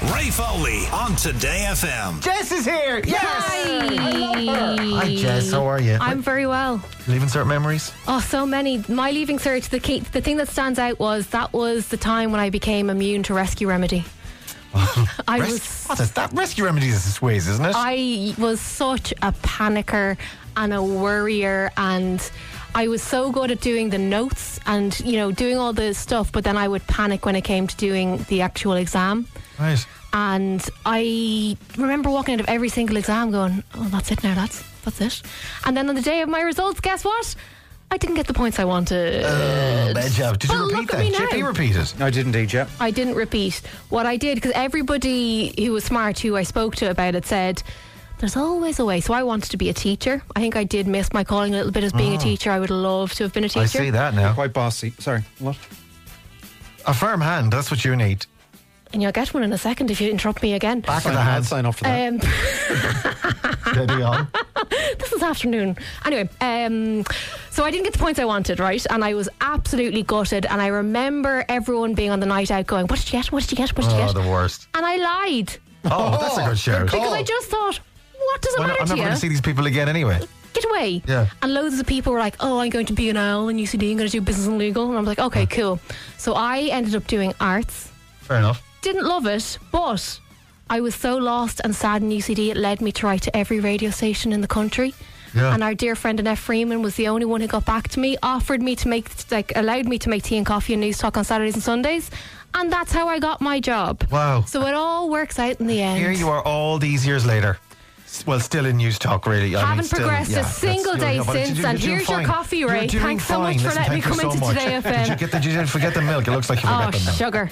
Ray Foley on Today FM. Jess is here. Yes. Hi. I love her. Hi, Jess. How are you? I'm very well. Leaving cert memories? Oh, so many. My leaving cert, the thing that stands out was that was the time when I became immune to Rescue Remedy. What is that? Rescue Remedy is a squeeze, isn't it? I was such a panicker and a worrier, and I was so good at doing the notes and, you know, doing all the stuff, but then I would panic when it came to doing the actual exam. Right. And I remember walking out of every single exam going, oh, that's it now, lads. That's it. And then on the day of my results, guess what? I didn't get the points I wanted. Bad job. Did you repeat that? JP repeated. I did indeed, yeah. I didn't repeat. What I did, because everybody who was smart, who I spoke to about it, said there's always a way. So I wanted to be a teacher. I think I did miss my calling a little bit as being a teacher. I would love to have been a teacher. I see that now. Quite bossy. Sorry, what? A firm hand, that's what you need. And you'll get one in a second if you interrupt me again. Back of the hand. Sign off for that. Steady on. This is afternoon. Anyway, so I didn't get the points I wanted, right? And I was absolutely gutted. And I remember everyone being on the night out going, what did you get? What did you get? What did you Oh, get? the worst. And I lied. Oh, that's a good shout. Because I just thought, what does it matter I'm to never you? going to see these people again anyway. Get away. Yeah. And loads of people were like, oh, I'm going to be an owl in UCD, I'm going to do business and legal. And I'm like, okay, cool. So I ended up doing arts. Fair enough. Didn't love it, but I was so lost and sad in UCD, it led me to write to every radio station in the country. Yeah. And our dear friend Annette Freeman was the only one who got back to me, offered me to make, allowed me to make tea and coffee and news talk on Saturdays and Sundays. And that's how I got my job. Wow. So it all works out in the end. Here you are all these years later. Well, still in news talk, really. Haven't progressed a single day since, and here's your coffee, Ray. Thanks so much for letting me come into Today FM. Did you forget the milk? It looks like you forgot the milk. Sugar.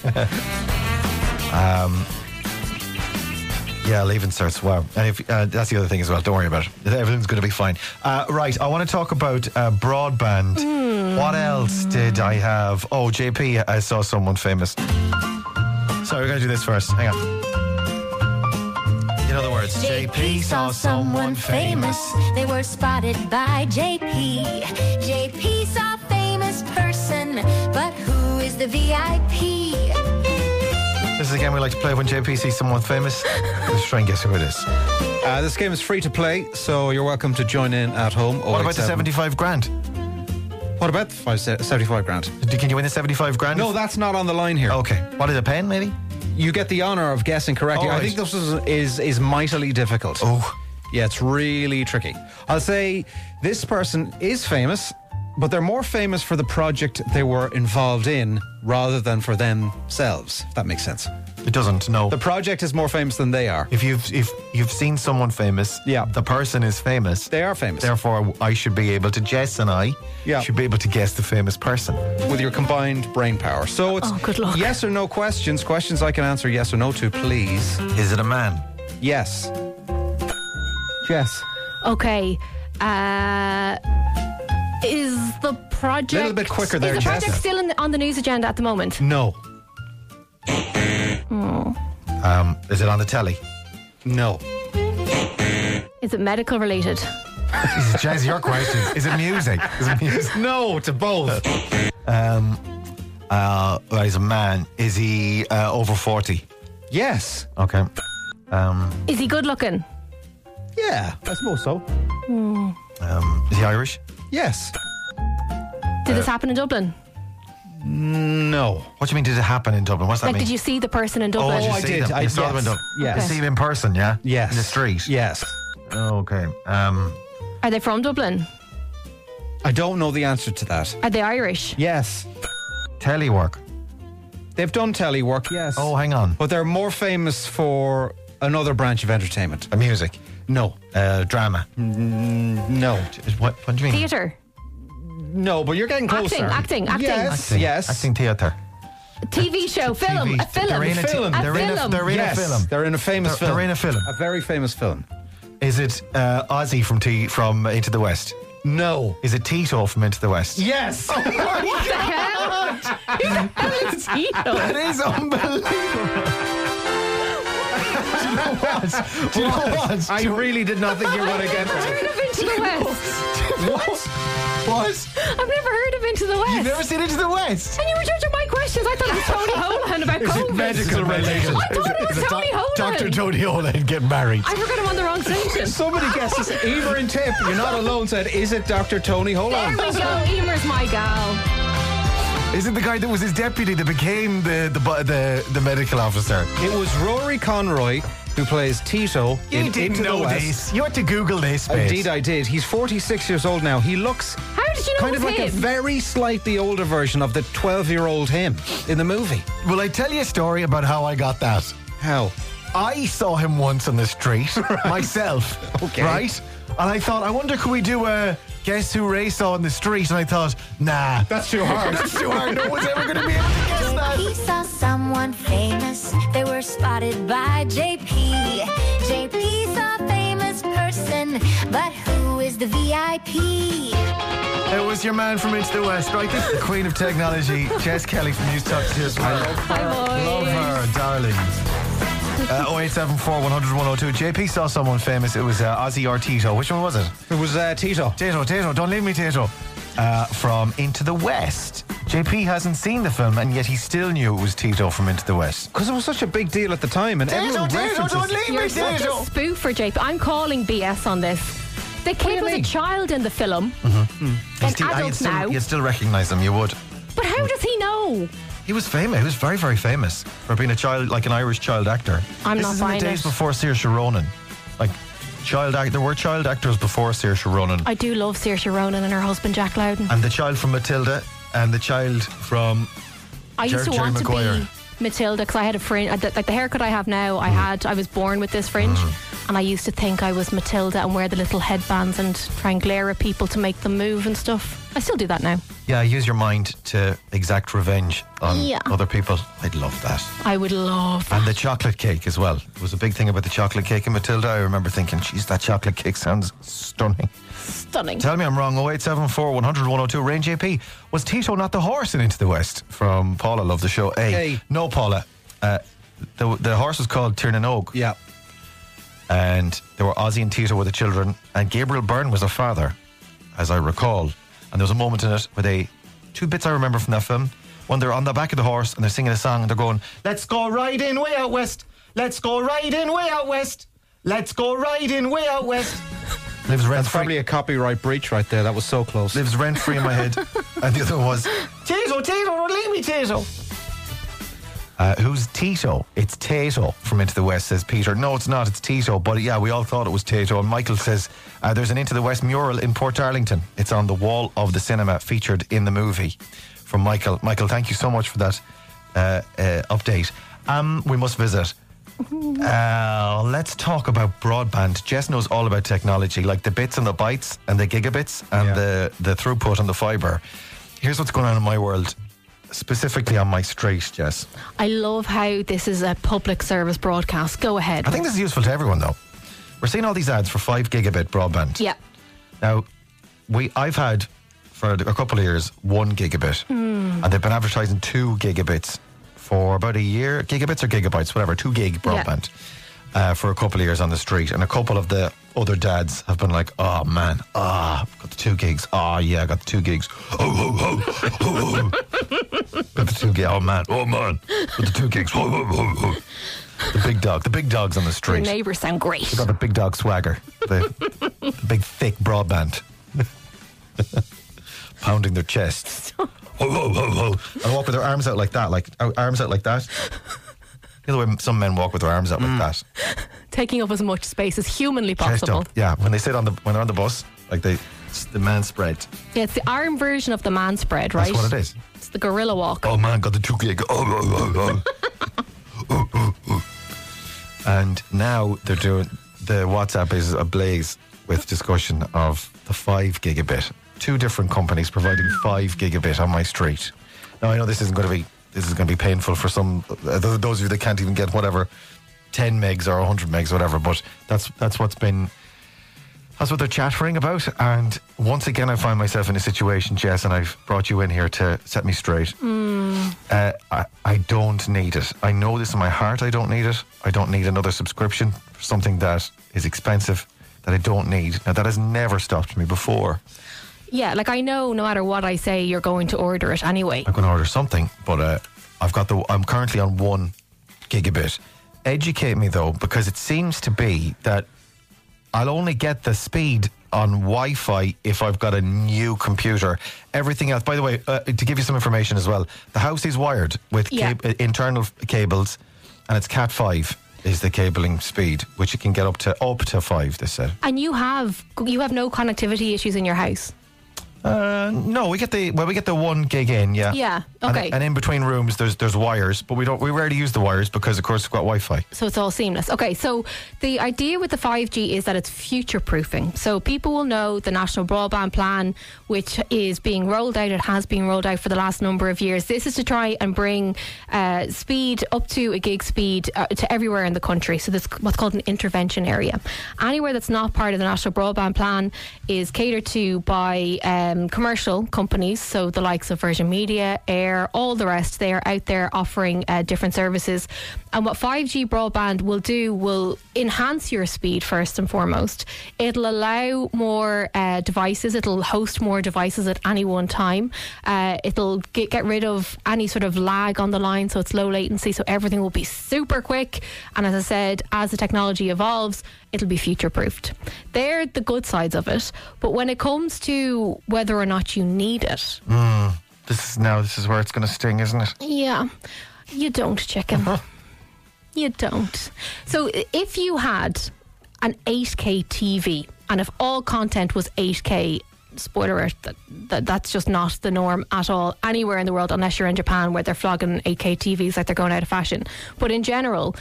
Yeah, leaving certs. Wow. And if that's the other thing as well. Don't worry about it. Everything's going to be fine. Right. I want to talk about broadband. What else did I have? Oh, JP, I saw someone famous. Sorry, we're going to do this first. Hang on. In other words, JP saw someone famous. They were spotted by JP. JP saw a famous person, but who is the VIP? This is a game we like to play when JP sees someone famous. Let's try and guess who it is. This game is free to play, so you're welcome to join in at home. What about the 75 grand? What about the 75 grand? Can you win the 75 grand? No, that's not on the line here. Okay. What is a pen, maybe? You get the honour of guessing correctly. Right. I think this is mightily difficult. Oh. Yeah, it's really tricky. I'll say this person is famous, but they're more famous for the project they were involved in rather than for themselves, if that makes sense. It doesn't, no. The project is more famous than they are. If you've seen someone famous, Yeah. the person is famous. They are famous. Therefore, I should be able to, Jess and I, Yeah. should be able to guess the famous person. With your combined brain power. So it's good luck. yes or no questions. Questions I can answer yes or no to, please. Is it a man? Yes. Yes. Okay. Is the project... Little bit quicker there, Is the project Jess. still on the news agenda at the moment? No. Is it on the telly? No. Is it medical related? Jess, your question. Is it music? Is it music? No to both. He's a man. Is he over 40? Yes. Okay. Is he good looking? Yeah, I suppose so. Is he Irish? Yes. Did this happen in Dublin? No. What do you mean, did it happen in Dublin? What's that Like, mean? did you see the person in Dublin? did you I see did. them? You saw them in Yes. Dublin? Yes. You see him in person, yeah? Yes. In the street? Yes. Okay. Are they from Dublin? I don't know the answer to that. Are they Irish? Yes. Telework. They've done telly work, yes. Oh, hang on. But they're more famous for another branch of entertainment. Music. No. Drama. No. What do you mean? Theatre? No, but you're getting closer. Acting. Yes. Yes. Acting theatre. TV show, film, TV. a film. They're in a film. A They're in film. a Yes. film. They're in a famous film. They're in a film. A very famous film. Is it Ozzy from Into the West? No. Is it Tito from Into the West? Yes. What the hell? Who the hell is Tito? That is unbelievable. Do you know what? I really did not think you were going to get I've that. heard of Into the West. What? I've never heard of Into the West. You've never seen Into the West? And you were judging my questions. I thought it was Tony Holohan about COVID. medical related? I thought it was Tony Dr. Tony Olin get married. I forgot I'm on the wrong station. Somebody guesses. Emer and Tip, you're not alone, said, is it Dr. Tony? Hold on. There we go. Emer's my gal. Is it the guy that was his deputy that became the medical officer? It was Rory Conroy who plays Tito in Into the West. this. You had to Google this, mate. Indeed, I did. He's 46 years old now. He looks How did you know kind it of was like a him? very slightly older version of the 12-year-old him in the movie. Will I tell you a story about how I got that? How? I saw him once on the street myself. Okay. Right? And I thought, I wonder, could we do a guess who Ray saw on the street? And I thought, nah. That's too hard. That's too hard. No one's ever going to be able to guess that. He saw someone famous. They were spotted by JP. JP saw a famous person, but who is the VIP? It was your man from Into the West, right? This is the queen of technology, Jess Kelly from News Talk Tears. Hi, boys. Love her, darling. 0874 100 102. JP saw someone famous. It was Ozzy or Tito. Which one was it? It was Tito. Tito, don't leave me, Tito. From Into the West. JP hasn't seen the film, and yet he still knew it was Tito from Into the West. Because it was such a big deal at the time, and everyone references. don't leave You're me, such Tito. a spoof for JP. I'm calling BS on this. The do you kid was a mean? child in the film. You'd adult now. You'd still recognise him, you would. But how does he know? He was famous. He was very, very famous for being a child, like an Irish child actor. I'm this not is in the buying days it. before Saoirse Ronan. Like, there were child actors before Saoirse Ronan. I do love Saoirse Ronan and her husband Jack Loudon. And the child from Matilda, and the child from... I used to Jerry want Maguire. to be Matilda because I had a fringe. Like the haircut I have now, I was born with this fringe. And I used to think I was Matilda and wear the little headbands and try and glare at people to make them move and stuff. I still do that now. Yeah, use your mind to exact revenge on Yeah. other people. I'd love that. I would love that. And the chocolate cake as well. There was a big thing about the chocolate cake in Matilda. I remember thinking, geez, that chocolate cake sounds stunning. Stunning. Tell me I'm wrong. 0874 100 102. Rain JP. Was Tito not the horse in Into the West? From Paula, love the show. Hey. No, Paula. The horse was called Tirnanog. Yeah. And there were Ozzy and Tito were the children, and Gabriel Byrne was a father, as I recall. And there was a moment in it where two bits I remember from that film. When they're on the back of the horse and they're singing a song and they're going, let's go riding way out west. Let's go riding way out west. Let's go riding way out west. Lives rent That's probably a copyright breach right there. That was so close. Lives rent free in my head. And the other one was, Tito, don't leave me, Tito. Who's Tito? It's Tato from Into the West, says Peter. No, it's not. It's Tito. But yeah, we all thought it was Tato. And Michael says there's an Into the West mural in Port Darlington. It's on the wall of the cinema featured in the movie. From Michael. Michael, thank you so much for that update. We must visit. Let's talk about broadband. Jess knows all about technology, like the bits and the bytes and the gigabits and the throughput and the fibre. Here's what's going on in my world. Specifically on my street, Jess. I love how this is a public service broadcast. Go ahead. I think this is useful to everyone, though. We're seeing all these ads for 5 gigabit broadband. Yeah. Now, I've had for a couple of years 1 gigabit, and they've been advertising 2 gigabits for about a year. Gigabits or gigabytes, whatever. 2 gig broadband for a couple of years on the street, and a couple of the other dads have been like, oh man, got the 2 gigs. Oh yeah, I got the 2 gigs. Oh. Got the 2 gigs. Oh man, got the 2 gigs. The big dogs on the Your street. neighbours sound great. They got the big dog swagger. The big thick broadband. Pounding their chests. And walk with their arms out like that, arms out like that. You know the way some men walk with their arms out like that. Taking up as much space as humanly Chest possible. up. Yeah, when they're on the bus, like the man spread. Yeah, it's the arm version of the man spread, right? That's what it is. It's the gorilla walk. Oh man, got the 2 gig. And now they're doing, the WhatsApp is ablaze with discussion of the 5 gigabit. 2 different companies providing 5 gigabit on my street. Now I know this is going to be painful for some those of you that can't even get whatever 10 megs or 100 megs, whatever. But that's what they're chattering about. And once again, I find myself in a situation, Jess, and I've brought you in here to set me straight. I don't need it. I know this in my heart. I don't need it. I don't need another subscription for something that is expensive that I don't need. Now that has never stopped me before. Yeah, like I know no matter what I say, you're going to order it anyway. I'm going to order something, but I'm currently on 1 gigabit. educate me though, because it seems to be that I'll only get the speed on Wi-Fi if I've got a new computer. Everything else, by the way, to give you some information as well, the house is wired with internal cables, and it's Cat 5 is the cabling speed, which you can get up to 5, they said. And you have no connectivity issues in your house? No, we get the 1 gig in, yeah. Yeah, okay. And in between rooms, there's wires, but we rarely use the wires because, of course, we've got Wi-Fi. So it's all seamless. Okay, so the idea with the 5G is that it's future-proofing. So people will know the National Broadband Plan, which is being rolled out. It has been rolled out for the last number of years. This is to try and bring speed up to a gig speed to everywhere in the country. So this what's called an intervention area. Anywhere that's not part of the National Broadband Plan is catered to by commercial companies, so the likes of Virgin Media, Air, all the rest. They are out there offering different services. And what 5G broadband will do will enhance your speed first and foremost. It'll allow more devices. It'll host more devices at any one time. It'll get rid of any sort of lag on the line, so it's low latency, so everything will be super quick. And as I said, as the technology evolves, it'll be future-proofed. They're the good sides of it. But when it comes to whether or not you need it... This is where it's going to sting, isn't it? Yeah. You don't, chicken. You don't. So if you had an 8K TV, and if all content was 8K, spoiler alert, that's just not the norm at all anywhere in the world, unless you're in Japan where they're flogging 8K TVs like they're going out of fashion. But in general...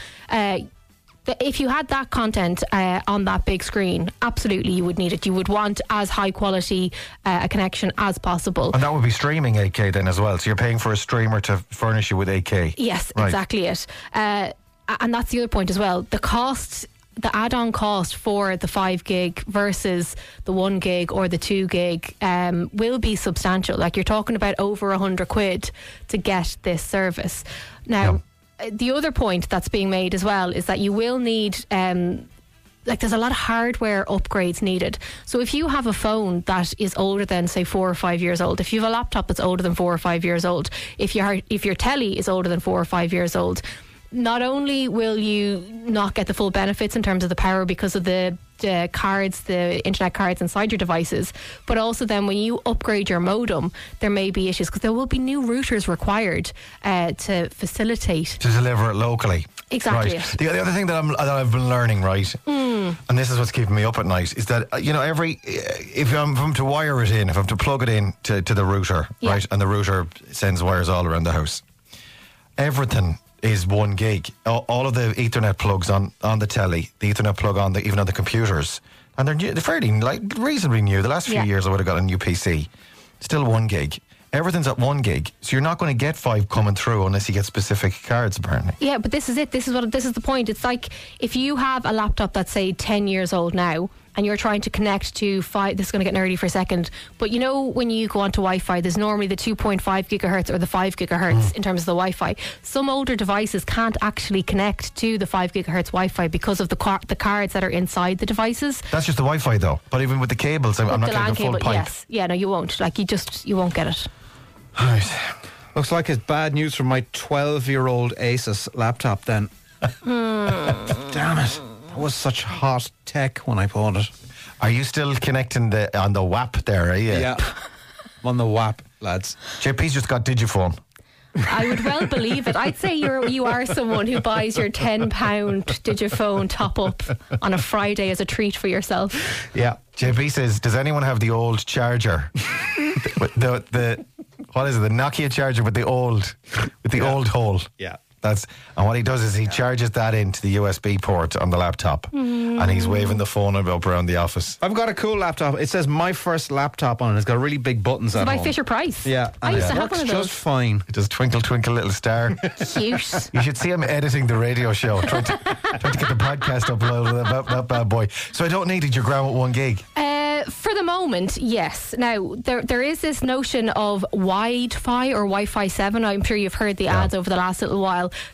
if you had that content on that big screen, absolutely you would need it. You would want as high quality a connection as possible. And that would be streaming 8K then as well. So you're paying for a streamer to furnish you with 8K. Yes, right. Exactly it. And that's the other point as well. The cost, the add-on cost for the 5 gig versus the 1 gig or the 2 gig will be substantial. Like you're talking about over £100 to get this service. Now... Yeah. The other point that's being made as well is that you will need, there's a lot of hardware upgrades needed. So if you have a phone that is older than, say, 4 or 5 years old, if you have a laptop that's older than 4 or 5 years old, if your telly is older than 4 or 5 years old, not only will you not get the full benefits in terms of the power because of the cards, the internet cards inside your devices, but also then when you upgrade your modem, there may be issues because there will be new routers required to facilitate. To deliver it locally. Exactly. Right. The other thing that I've been learning, right, and this is what's keeping me up at night, is that, if I'm to wire it in, if I'm to plug it in to the router, right, and the router sends wires all around the house, everything is 1 gig. All of the Ethernet plugs on the telly, the Ethernet plug even on the computers, and they're fairly reasonably new. The last few years I would have got a new PC. Still 1 gig. Everything's at 1 gig, so you're not going to get 5 coming through unless you get specific cards, apparently. Yeah, but this is it. This is the point. It's like if you have a laptop that's, say, 10 years old now, and you're trying to connect to 5, this is going to get nerdy for a second, but you know when you go onto Wi-Fi, there's normally the 2.5 gigahertz or the 5 gigahertz in terms of the Wi-Fi. Some older devices can't actually connect to the 5 gigahertz Wi-Fi because of the cards that are inside the devices. That's just the Wi-Fi though, but even with the cables, I'm not getting a full pipe. Yes. Yeah, no, you won't. You won't get it. Right. Looks like it's bad news for my 12-year-old Asus laptop then. Damn it. It was such hot tech when I bought it. Are you still connecting on the WAP there, are you? Yeah. I'm on the WAP, lads. JP's just got Digiphone. I would well believe it. I'd say you are someone who buys your £10 Digiphone top up on a Friday as a treat for yourself. Yeah. JP says, does anyone have the old charger? the what is it? The Nokia charger with the old hole. Yeah. And what he does is he charges that into the USB port on the laptop, and he's waving the phone up around the office. I've got a cool laptop. It says my first laptop on it. It's got really big buttons at by home. Fisher Price. Yeah, I used to have one of those. Just fine. It does twinkle twinkle little star. Cute. You should see him editing the radio show, trying to get the podcast uploaded. That bad boy. So I don't need it. You're ground with 1 gig. For the moment, yes. Now, there is this notion of Wi-Fi or Wi-Fi 7. I'm sure you've heard the ads over the last little while.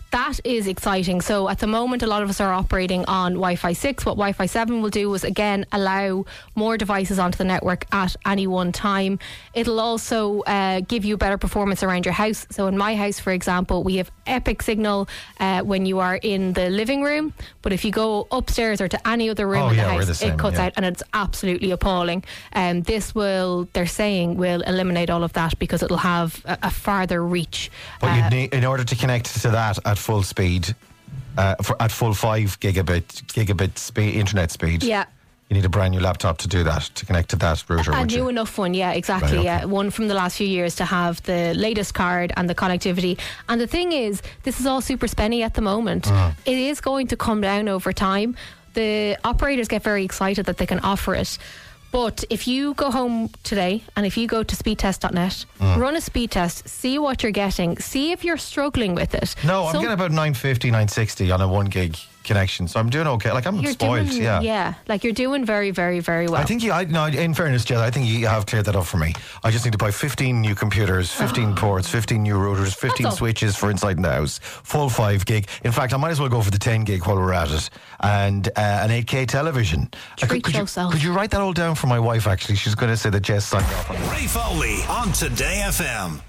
that is exciting. So at the moment, a lot of us are operating on Wi-Fi 6. What Wi-Fi 7 will do is, again, allow more devices onto the network at any one time. It'll also give you better performance around your house. So in my house, for example, we have epic signal when you are in the living room. But if you go upstairs or to any other room in the house, it cuts out, and it's absolutely appalling. This will, they're saying, will eliminate all of that because it'll have a farther reach. But you'd need, in order to connect to that at full speed, at full 5 gigabit speed, internet speed. Yeah. You need a brand new laptop to do that, to connect to that router. A new enough one, yeah, exactly. Right, okay. Yeah, one from the last few years to have the latest card and the connectivity. And the thing is, this is all super spenny at the moment. It is going to come down over time. The operators get very excited that they can offer it. But if you go home today and if you go to speedtest.net, run a speed test, see what you're getting, see if you're struggling with it. No, I'm getting about 950, 960 on a 1 gig connection, so I'm doing okay. Like, I'm spoiled, Yeah, like you're doing very, very, very well. I think in fairness, Jill, I think you have cleared that up for me. I just need to buy 15 new computers, 15 ports, 15 new routers, 15 switches for inside the house, full 5 gig. In fact, I might as well go for the 10 gig while we're at it, and an 8K television. Treat yourself. Could you write that all down for my wife, actually? She's going to say that Jess signed off on it. Ray Foley on Today FM.